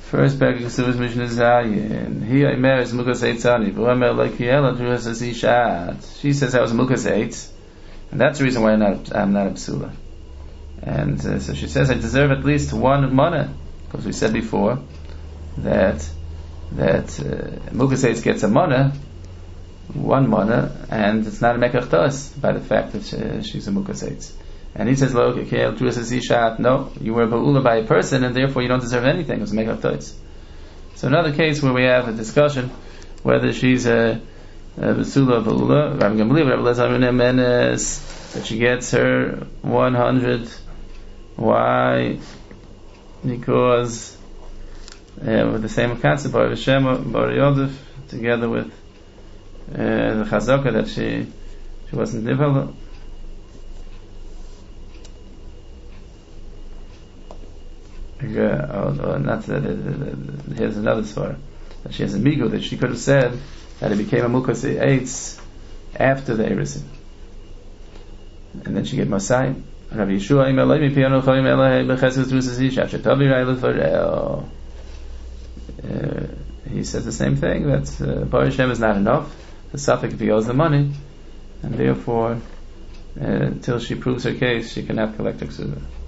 First parak Kesuvas Mishnah Zayin. He Aimer is Mukas Eitzani. V'Omer Lekiela Druas Ishat. She says I was Mukas Eitz, and that's the reason why I'm not a psula. And so she says I deserve at least one mana, because we said before that Mukas Eitz gets a mana, one mana, and it's not a mekach tos by the fact that she's a Mukas Eitz. And he says, no, you were ba'ula by a person, and therefore you don't deserve anything. It was a mekach tos. So another case where we have a discussion whether she's a basula ba'ula, that she gets her 100. Why? Because with the same concept, Bar Hashem, Bar Yodef, together with the chazaka that she wasn't nivela. Here's another story that she has a migu that she could have said that it became a mukas eitz after the erisin, and then she get masai. Rabbi Yeshua he says the same thing, that Bar Hashem is not enough. The suffix if he owes the money, and therefore till she proves her case she cannot collect her ksuba.